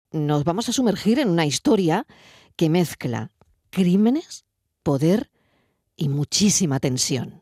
nos vamos a sumergir en una historia que mezcla crímenes, poder y muchísima tensión.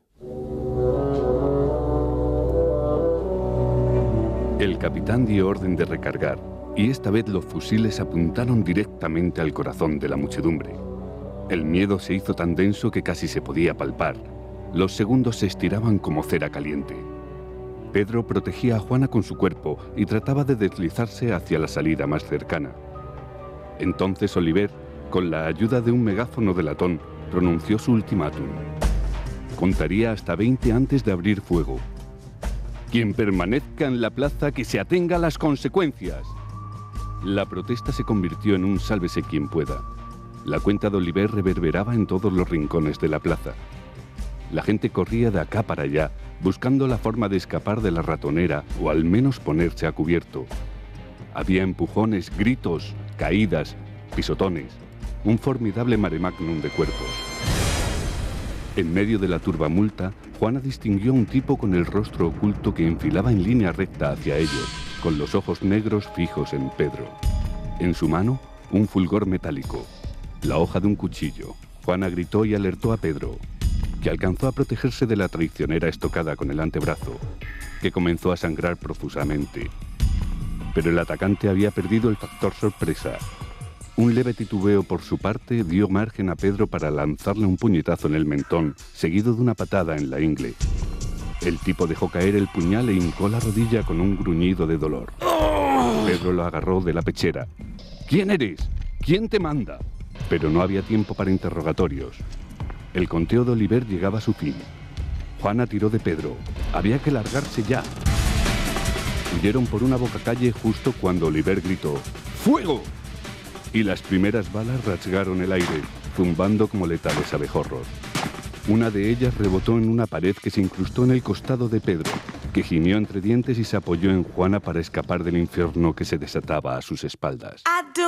El capitán dio orden de recargar, y esta vez los fusiles apuntaron directamente al corazón de la muchedumbre. El miedo se hizo tan denso que casi se podía palpar. Los segundos se estiraban como cera caliente. Pedro protegía a Juana con su cuerpo y trataba de deslizarse hacia la salida más cercana. Entonces Oliver, con la ayuda de un megáfono de latón, pronunció su ultimátum. Contaría hasta 20 antes de abrir fuego. Quien permanezca en la plaza, que se atenga a las consecuencias. La protesta se convirtió en un sálvese quien pueda. La cuenta de Oliver reverberaba en todos los rincones de la plaza. La gente corría de acá para allá, buscando la forma de escapar de la ratonera o al menos ponerse a cubierto. Había empujones, gritos, caídas, pisotones, un formidable mare magnum de cuerpos. En medio de la turbamulta, Juana distinguió a un tipo con el rostro oculto que enfilaba en línea recta hacia ellos, con los ojos negros fijos en Pedro. En su mano, un fulgor metálico, la hoja de un cuchillo. Juana gritó y alertó a Pedro, que alcanzó a protegerse de la traicionera estocada con el antebrazo, que comenzó a sangrar profusamente. Pero el atacante había perdido el factor sorpresa. Un leve titubeo por su parte dio margen a Pedro para lanzarle un puñetazo en el mentón, seguido de una patada en la ingle. El tipo dejó caer el puñal e hincó la rodilla con un gruñido de dolor. Pedro lo agarró de la pechera. ¿Quién eres? ¿Quién te manda? Pero no había tiempo para interrogatorios. El conteo de Oliver llegaba a su fin. Juana tiró de Pedro. Había que largarse ya. Huyeron por una bocacalle justo cuando Oliver gritó ¡Fuego! Y las primeras balas rasgaron el aire, zumbando como letales abejorros. Una de ellas rebotó en una pared que se incrustó en el costado de Pedro, que gimió entre dientes y se apoyó en Juana para escapar del infierno que se desataba a sus espaldas.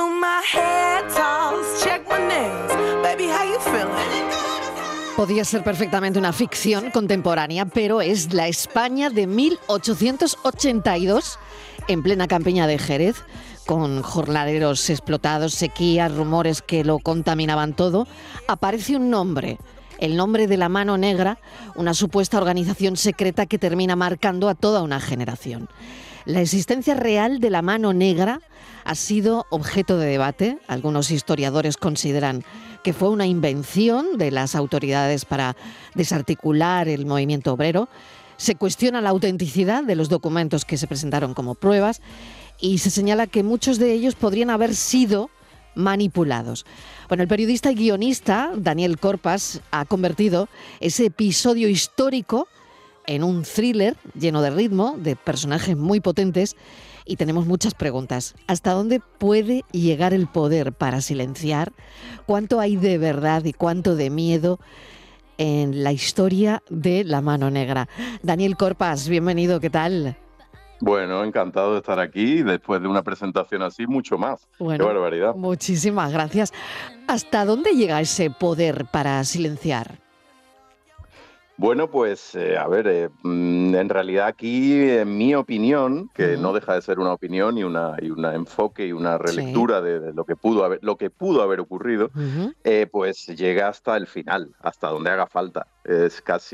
Podía ser perfectamente una ficción contemporánea, pero es la España de 1882, en plena campiña de Jerez, con jornaleros explotados, sequías, rumores que lo contaminaban todo. Aparece un nombre, el nombre de la Mano Negra, una supuesta organización secreta que termina marcando a toda una generación. La existencia real de la Mano Negra ha sido objeto de debate. Algunos historiadores consideran que fue una invención de las autoridades para desarticular el movimiento obrero. Se cuestiona la autenticidad de los documentos que se presentaron como pruebas y se señala que muchos de ellos podrían haber sido manipulados. Bueno, el periodista y guionista Daniel Corpas ha convertido ese episodio histórico en un thriller lleno de ritmo, de personajes muy potentes, y tenemos muchas preguntas. ¿Hasta dónde puede llegar el poder para silenciar? ¿Cuánto hay de verdad y cuánto de miedo en la historia de la Mano Negra? Daniel Corpas, bienvenido, ¿qué tal? Bueno, encantado de estar aquí. Después de una presentación así, mucho más. Bueno, ¡qué barbaridad! Muchísimas gracias. ¿Hasta dónde llega ese poder para silenciar? Bueno, pues en realidad aquí, en mi opinión, que no deja de ser una opinión y un enfoque y una relectura de lo que pudo haber ocurrido, pues llega hasta el final, hasta donde haga falta. Es casi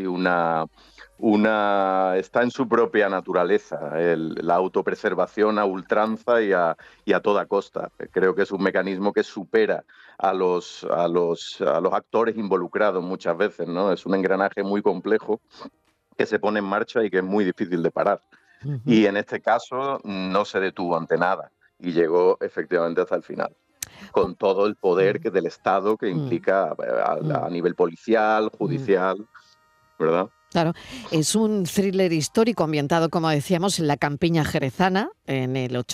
está en su propia naturaleza, la autopreservación a ultranza y a toda costa. Creo que es un mecanismo que supera a los actores involucrados muchas veces, ¿no? Es un engranaje muy complejo que se pone en marcha y que es muy difícil de parar. Y en este caso no se detuvo ante nada y llegó efectivamente hasta el final, con todo el poder del Estado que implica a nivel policial, judicial, ¿verdad? Claro, es un thriller histórico ambientado, como decíamos, en la campiña jerezana, en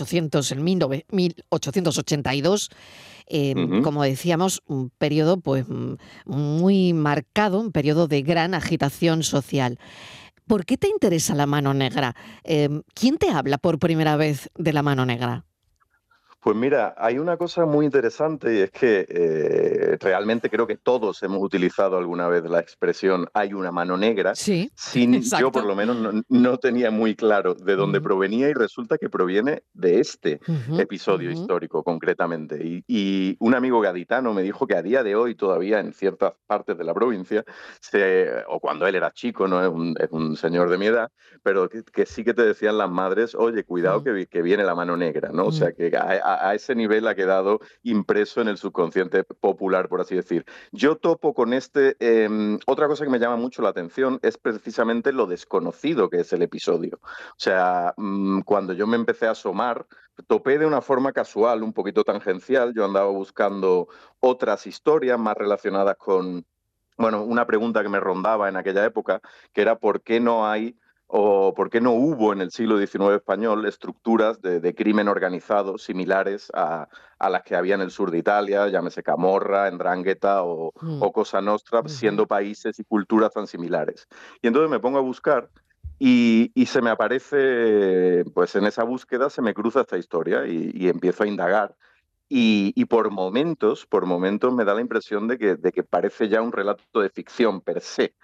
1882. Como decíamos, un periodo pues muy marcado, un periodo de gran agitación social. ¿Por qué te interesa la Mano Negra? ¿Quién te habla por primera vez de la Mano Negra? Pues mira, hay una cosa muy interesante y es que realmente creo que todos hemos utilizado alguna vez la expresión hay una mano negra, Sí, yo por exacto. lo menos no tenía muy claro de dónde Ujú, provenía y resulta que proviene de este ujú, episodio ujú, histórico concretamente. Y un amigo gaditano me dijo que a día de hoy todavía en ciertas partes de la provincia, o cuando él era chico, no es un señor de mi edad, pero que sí que te decían las madres, oye, cuidado mm, que viene la mano negra, ¿no? O mm, sea, que a ese nivel ha quedado impreso en el subconsciente popular, por así decir. Yo topo con otra cosa que me llama mucho la atención es precisamente lo desconocido que es el episodio. O sea, cuando yo me empecé a asomar, topé de una forma casual, un poquito tangencial, yo andaba buscando otras historias más relacionadas con, bueno, una pregunta que me rondaba en aquella época, que era ¿por qué no hay o por qué no hubo en el siglo XIX español estructuras de crimen organizado similares a las que había en el sur de Italia, llámese Camorra, Ndrangheta mm, o Cosa Nostra, ujú. siendo países y culturas tan similares? Y entonces me pongo a buscar y se me aparece, pues en esa búsqueda se me cruza esta historia y empiezo a indagar. Y por momentos me da la impresión de que parece ya un relato de ficción per se.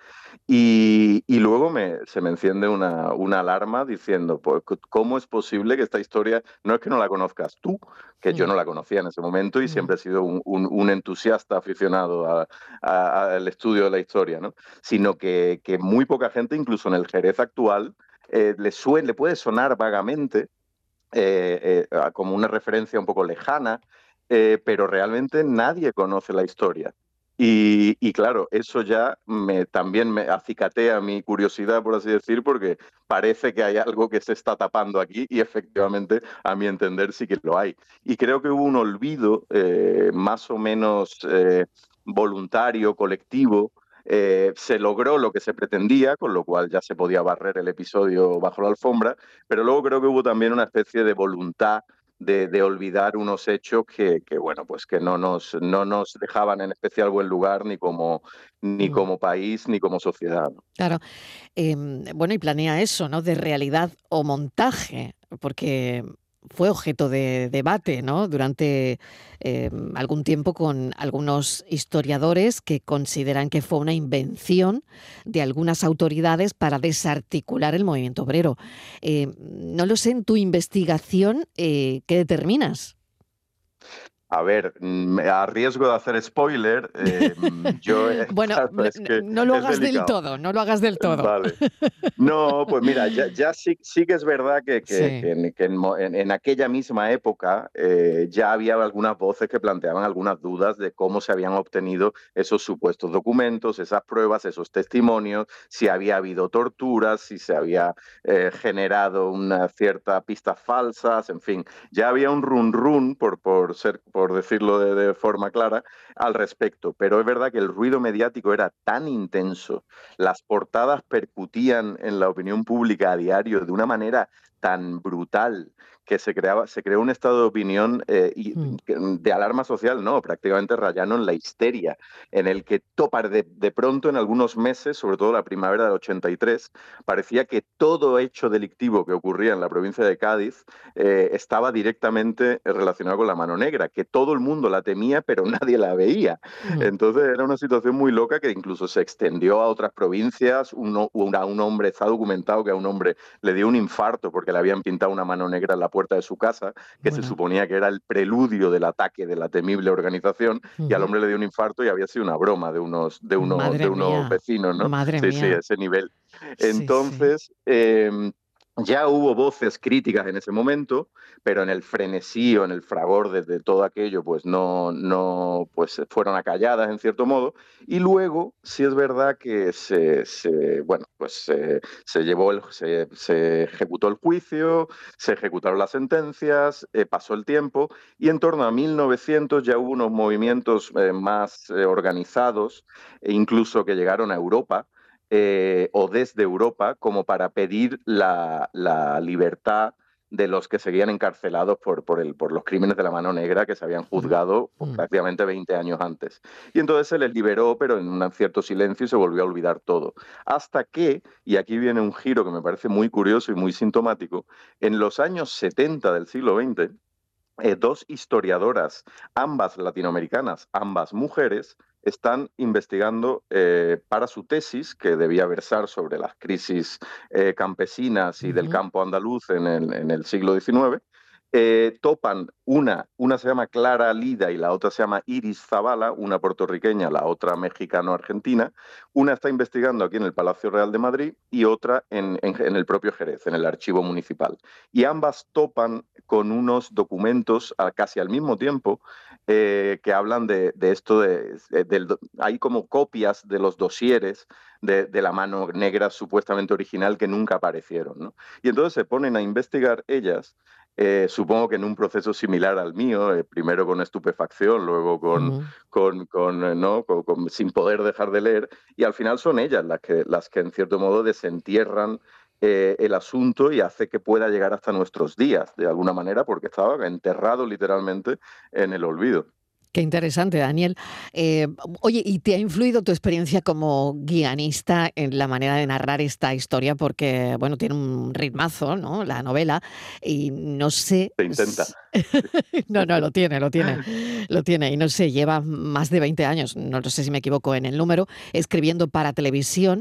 Y luego se me enciende una alarma diciendo, pues, ¿cómo es posible que esta historia, no es que no la conozcas tú, que yo Mm, no la conocía en ese momento y mm, siempre he sido un entusiasta aficionado al estudio de la historia, ¿no? Sino que muy poca gente, incluso en el Jerez actual, le puede sonar vagamente como una referencia un poco lejana, pero realmente nadie conoce la historia. Y claro, eso ya también me acicatea mi curiosidad, por así decir, porque parece que hay algo que se está tapando aquí y efectivamente, a mi entender, sí que lo hay. Y creo que hubo un olvido más o menos voluntario, colectivo. Se logró lo que se pretendía, con lo cual ya se podía barrer el episodio bajo la alfombra, pero luego creo que hubo también una especie de voluntad de olvidar unos hechos bueno, pues que no nos dejaban en especial buen lugar ni mm. como país ni como sociedad, ¿no? Claro. Bueno, y planea eso, ¿no? De realidad o montaje, porque fue objeto de debate, ¿no? Durante algún tiempo con algunos historiadores que consideran que fue una invención de algunas autoridades para desarticular el movimiento obrero. No lo sé, en tu investigación, ¿qué determinas? A ver, a riesgo de hacer spoiler, Bueno, claro, es que no lo es hagas del delicado. todo, no lo hagas del todo. Vale. No, pues mira, ya sí que es verdad Sí. en aquella misma época ya había algunas voces que planteaban algunas dudas de cómo se habían obtenido esos supuestos documentos, esas pruebas, esos testimonios, si había habido torturas, si se había generado una cierta pistas falsas, en fin, ya había un run run, por decirlo de forma clara, al respecto. Pero es verdad que el ruido mediático era tan intenso, las portadas percutían en la opinión pública a diario de una manera tan brutal que se creó un estado de opinión Mm, de alarma social, no, prácticamente rayano en la histeria, en el que topar de pronto en algunos meses, sobre todo la primavera del 83, parecía que todo hecho delictivo que ocurría en la provincia de Cádiz estaba directamente relacionado con la mano negra, que todo el mundo la temía, pero nadie la veía. mm. Entonces era una situación muy loca que incluso se extendió a otras provincias. Un hombre, está documentado que a un hombre le dio un infarto porque le habían pintado una mano negra en la puerta de su casa, que se Bueno. suponía que era el preludio del ataque de la temible organización, y al Ujú. hombre le dio un infarto y había sido una broma de Madre unos mía, vecinos, ¿no? madre Sí, sí, mía. ese nivel. Sí, sí. Entonces, ya hubo voces críticas en ese momento, pero en el frenesí o en el fragor de todo aquello, pues no, pues fueron acalladas en cierto modo. Y luego, sí es verdad que bueno, pues se ejecutó el juicio, se ejecutaron las sentencias, pasó el tiempo, y en torno a 1900 ya hubo unos movimientos más organizados, e incluso que llegaron a Europa o desde Europa como para pedir la libertad de los que seguían encarcelados por los crímenes de la mano negra que se habían Mm, juzgado mm. prácticamente 20 años antes. Y entonces se les liberó, pero en un cierto silencio y se volvió a olvidar todo. Hasta que, y aquí viene un giro que me parece muy curioso y muy sintomático, en los años 70 del siglo XX, dos historiadoras, ambas latinoamericanas, ambas mujeres, están investigando para su tesis, que debía versar sobre las crisis campesinas y del Ujú. campo andaluz en el siglo XIX. Topan una se llama Clara Lida y la otra se llama Iris Zavala, una puertorriqueña, la otra mexicano-argentina. Una está investigando aquí en el Palacio Real de Madrid y otra en el propio Jerez, en el archivo municipal. Y ambas topan con unos documentos casi al mismo tiempo que hablan de esto, hay como copias de los dosieres de la mano negra supuestamente original que nunca aparecieron, ¿no? Y entonces se ponen a investigar ellas, supongo que en un proceso similar al mío, primero con estupefacción, luego Mm. ¿no? Sin poder dejar de leer, y al final son ellas las que en cierto modo desentierran el asunto y hace que pueda llegar hasta nuestros días, de alguna manera, porque estaba enterrado literalmente en el olvido. Qué interesante, Daniel. Eh, Oye, ¿y te ha influido tu experiencia como guionista en la manera de narrar esta historia? Porque, bueno, tiene un ritmazo, ¿no? La novela. Y no sé. Se intenta. No, no, lo tiene. Y no sé, lleva más de 20 años, no sé si me equivoco en el número, escribiendo para televisión.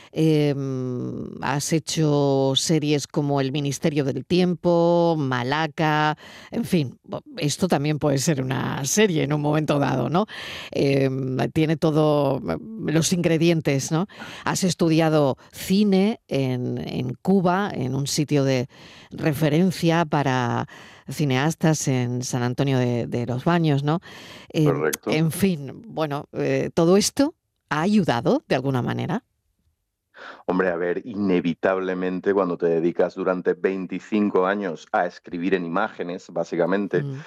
Has hecho series como El Ministerio del Tiempo, Malaca, en fin, esto también puede ser una serie en un momento dado, ¿no? Tiene todo los ingredientes, ¿no? Has estudiado cine en Cuba, en un sitio de referencia para cineastas en San Antonio de los Baños, ¿no? Correcto. En fin, bueno, todo esto ha ayudado de alguna manera. Hombre, a ver, inevitablemente cuando te dedicas durante 25 años a escribir en imágenes, básicamente, Mm.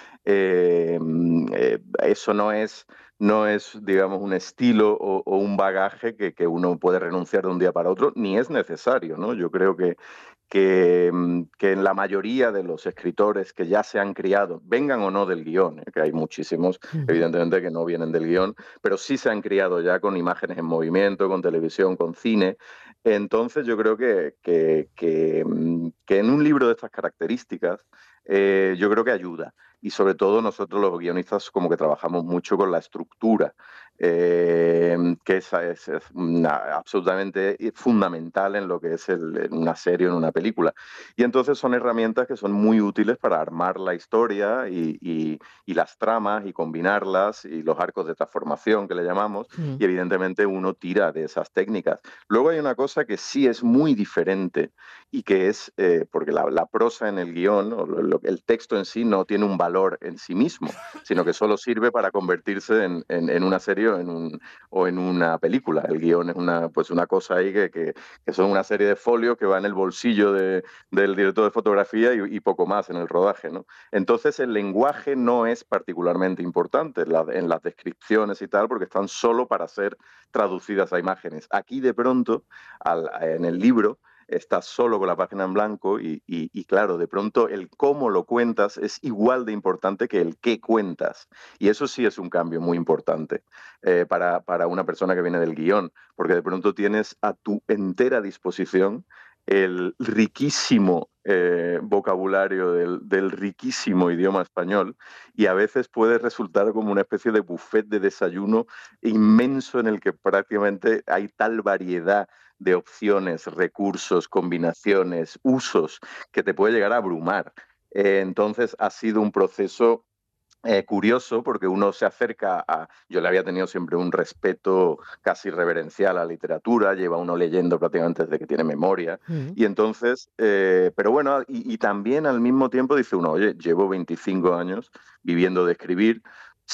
eso no es, digamos, un estilo o un bagaje que uno puede renunciar de un día para otro, ni es necesario, ¿no? Yo creo que en la mayoría de los escritores que ya se han criado, vengan o no del guión, que hay muchísimos, Ujú. evidentemente, que no vienen del guión, pero sí se han criado ya con imágenes en movimiento, con televisión, con cine. Entonces yo creo que en un libro de estas características, yo creo que ayuda. Y sobre todo nosotros los guionistas como que trabajamos mucho con la estructura, que es absolutamente fundamental en lo que es en una serie o en una película. Y entonces son herramientas que son muy útiles para armar la historia y las tramas y combinarlas y los arcos de transformación que le llamamos. Mm. Y evidentemente uno tira de esas técnicas. Luego hay una cosa que sí es muy diferente y que es, porque la prosa en el guión, o el texto en sí no tiene un valor en sí mismo, sino que solo sirve para convertirse en una serie o en una película. El guión es pues una cosa ahí que son una serie de folios que va en el bolsillo del director de fotografía y poco más en el rodaje, ¿no? Entonces el lenguaje no es particularmente importante en las descripciones y tal, porque están solo para ser traducidas a imágenes. Aquí de pronto, en el libro, estás solo con la página en blanco y claro, de pronto el cómo lo cuentas es igual de importante que el qué cuentas. Y eso sí es un cambio muy importante para una persona que viene del guión, porque de pronto tienes a tu entera disposición el riquísimo vocabulario del riquísimo idioma español y a veces puede resultar como una especie de buffet de desayuno inmenso en el que prácticamente hay tal variedad de opciones, recursos, combinaciones, usos, que te puede llegar a abrumar. Entonces ha sido un proceso curioso porque uno se acerca a... Yo le había tenido siempre un respeto casi reverencial a la literatura, lleva uno leyendo prácticamente desde que tiene memoria, Mm. y entonces, pero bueno, y también al mismo tiempo dice uno, oye, llevo 25 años viviendo de escribir,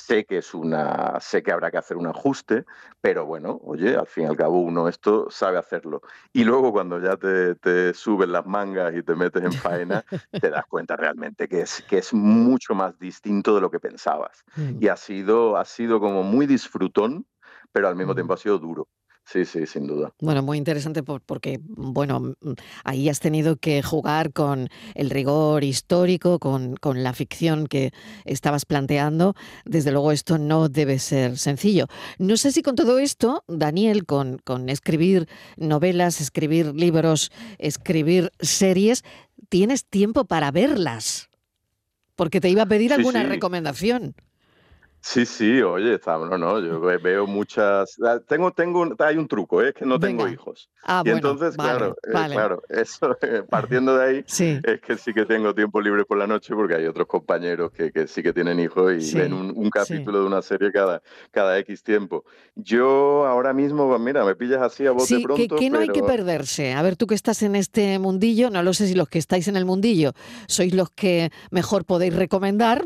sé que habrá que hacer un ajuste, pero bueno, oye, al fin y al cabo uno esto sabe hacerlo. Y luego cuando ya te suben las mangas y te metes en faena, te das cuenta realmente que es mucho más distinto de lo que pensabas. Mm. Y ha sido como muy disfrutón, pero al mismo Mm. tiempo ha sido duro. Sí, sí, sin duda. Bueno, muy interesante porque, bueno, ahí has tenido que jugar con el rigor histórico, con la ficción que estabas planteando. Desde luego esto no debe ser sencillo. No sé si con todo esto, Daniel, con escribir novelas, escribir libros, escribir series, tienes tiempo para verlas. porque te iba a pedir Sí, alguna sí. recomendación. Sí, sí, oye, no, yo veo muchas. Hay un truco, es que no tengo Venga. hijos. Ah, Y bueno, entonces, vale, vale. claro, eso, partiendo de ahí, Sí, es que sí que tengo tiempo libre por la noche porque hay otros compañeros que sí que tienen hijos y ven sí, un sí. capítulo de una serie cada X tiempo. Yo ahora mismo, pues mira, me pillas así a bote Sí, pronto, que no hay que pero perderse. A ver, tú que estás en este mundillo, no lo sé si los que estáis en el mundillo sois los que mejor podéis recomendar,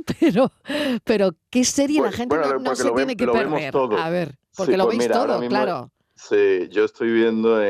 pero ¿qué serie la gente bueno, no porque se tiene que lo vemos perder? todo. A ver, Sí, porque lo pues veis mira, ahora todo, mismo claro. sí, yo estoy viendo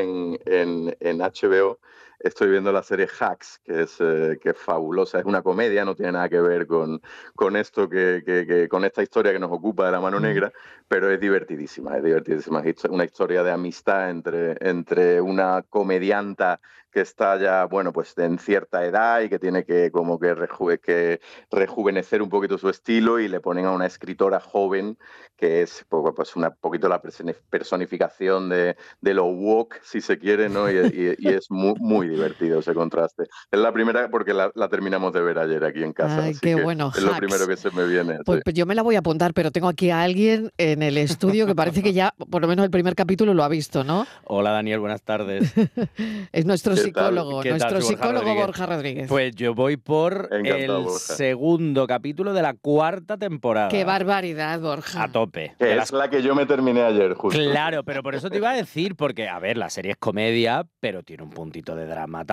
en HBO, estoy viendo la serie Hacks, que es fabulosa, es una comedia, no tiene nada que ver con esto con esta historia que nos ocupa de la mano Mm. negra, pero es divertidísima, es divertidísima. Es una historia de amistad entre una comedianta que está ya, bueno, pues en cierta edad y que tiene que como que rejuvenecer un poquito su estilo y le ponen a una escritora joven que es pues una poquito la personificación de lo woke, si se quiere, ¿no? Y es muy, muy divertido ese contraste. Es la primera porque la terminamos de ver ayer aquí en casa, Ay, así qué que bueno, es lo primero hacks. que se me viene. Sí. Pues yo me la voy a apuntar, pero tengo aquí a alguien en el estudio que parece que ya, por lo menos el primer capítulo lo ha visto, ¿no? Hola Daniel, buenas tardes. Es ¿Qué tal? ¿Qué tal, nuestro soy Borja psicólogo Rodríguez? Borja Rodríguez. Pues yo voy por Encantado, el Borja. segundo capítulo de la cuarta Qué temporada. barbaridad, A Borja. tope. Que es la que yo me terminé ayer, justo. Claro, pero por eso te iba a decir, porque, a ver, la serie es comedia, pero tiene un puntito de drama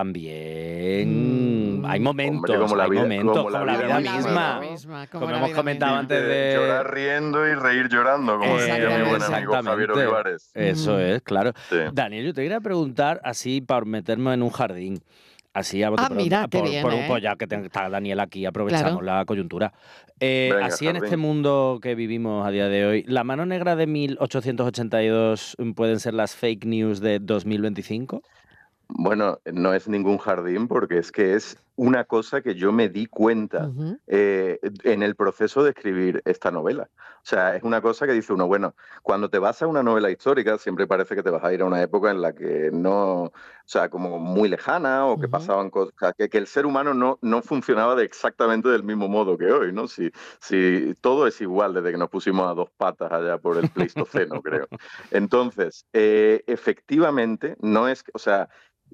también. Hay Mm, momentos, como la vida como la vida misma. misma, como Como la hemos vida comentado misma. antes de... Llorar riendo y reír llorando, como diría mi buen Exactamente. amigo Javier Exactamente. Olivares. Eso es, claro. Sí. Daniel, yo te quería preguntar, así para meterme en un jardín, así a bote Ah, pronto, mira, qué bien, pues ¿eh? ya que está Daniel aquí, aprovechamos Claro. la coyuntura. Venga, Así en este jardín. mundo que vivimos a día de hoy, ¿la mano negra de 1882 pueden ser las fake news de 2025? Bueno, no es ningún jardín porque es que es una cosa que yo me di cuenta Ujú. en el proceso de escribir esta novela. O sea, es una cosa que dice uno, bueno, cuando te vas a una novela histórica, siempre parece que te vas a ir a una época en la que no, o sea, como muy lejana o que Ujú. pasaban cosas, que el ser humano no funcionaba exactamente del mismo modo que hoy, ¿no? Si todo es igual desde que nos pusimos a dos patas allá por el Pleistoceno, creo. Entonces, efectivamente, no es, o sea,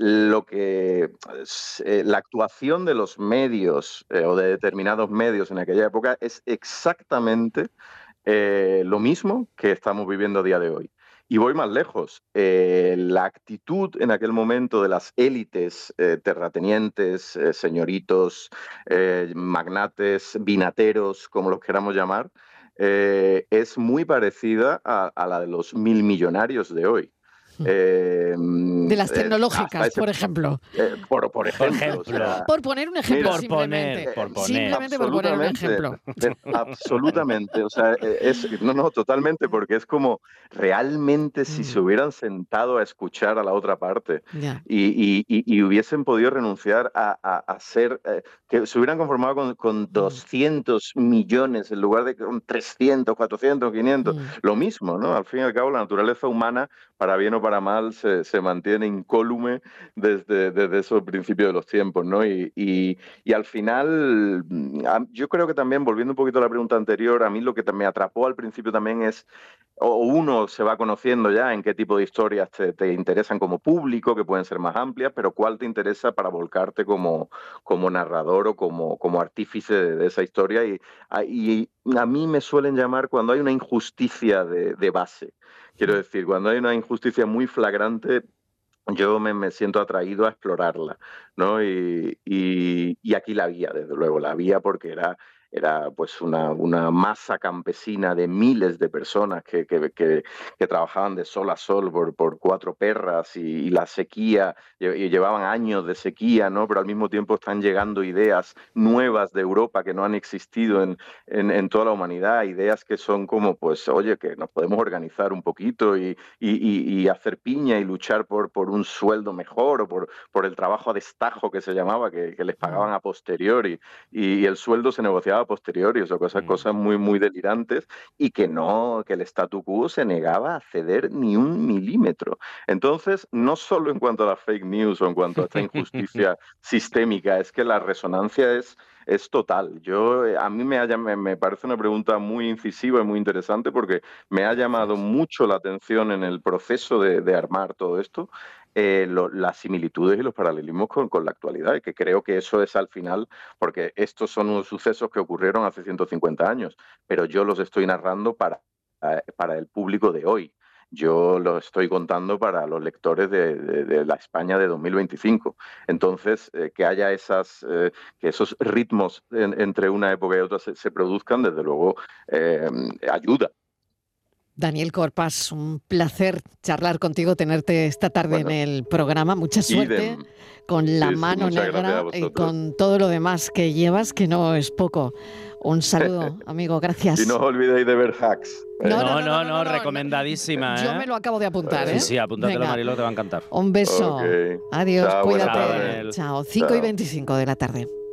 la actuación de los medios o de determinados medios en aquella época es exactamente lo mismo que estamos viviendo a día de hoy. Y voy más lejos. La actitud en aquel momento de las élites, terratenientes, señoritos, magnates, vinateros, como los queramos llamar, es muy parecida a la de los mil millonarios de hoy. De las Hasta tecnológicas, ese por ejemplo. por Por ejemplo, o ejemplo, sea, Por poner un ejemplo mira, simplemente. por poner. Simplemente por poner un absolutamente, ejemplo. absolutamente, o sea, no, totalmente, porque es como realmente si se Mm, hubieran sentado a escuchar a la otra parte ya. y hubiesen podido renunciar a ser, que se hubieran conformado con Mm, 200 millones en lugar de con 300, 400, 500, mm. lo mismo, ¿no? Al fin y al cabo, la naturaleza humana, para bien o para mal, se mantiene incólume desde esos principios de los tiempos, ¿no? Y al final, yo creo que también, volviendo un poquito a la pregunta anterior, a mí lo que me atrapó al principio también es, o uno se va conociendo ya en qué tipo de historias te interesan como público, que pueden ser más amplias, pero cuál te interesa para volcarte como narrador o como artífice de esa historia. Y a mí me suelen llamar cuando hay una injusticia de base. Quiero decir, cuando hay una injusticia muy flagrante, yo me siento atraído a explorarla, ¿no? Y aquí la había, desde luego, la había porque era pues una masa campesina de miles de personas que trabajaban de sol a sol por cuatro perras y la sequía, y llevaban años de sequía, ¿no? Pero al mismo tiempo están llegando ideas nuevas de Europa que no han existido en toda la humanidad, ideas que son como, pues, oye, que nos podemos organizar un poquito y hacer piña y luchar por un sueldo mejor o por el trabajo a destajo que se llamaba, que les Mm, pagaban a posteriori y el sueldo se negociaba a posteriori, o sea, cosas Mm. muy, muy delirantes y que el statu quo se negaba a ceder ni un milímetro. Entonces, no solo en cuanto a la fake news o en cuanto a esta injusticia sistémica, es que la resonancia es total. A mí me parece una pregunta muy incisiva y muy interesante porque me ha llamado mucho la atención en el proceso de armar todo esto, las similitudes y los paralelismos con la actualidad, y que creo que eso es al final, porque estos son unos sucesos que ocurrieron hace 150 años, pero yo los estoy narrando para el público de hoy. Yo lo estoy contando para los lectores de la España de 2025. Entonces, que haya que esos ritmos entre una época y otra se produzcan, desde luego, ayuda. Daniel Corpas, un placer charlar contigo, tenerte esta tarde en el programa. Mucha suerte con La Mano Negra y con todo lo demás que llevas, que no es poco. Un saludo, amigo, gracias. Y no os olvidéis de ver Hacks. No, recomendadísima. Yo me lo acabo de apuntar, ¿eh? Sí, apúntatelo, Mariló, te va a encantar. Un beso. Okay. Adiós, Chao, cuídate. Chao, 5:25 de la tarde.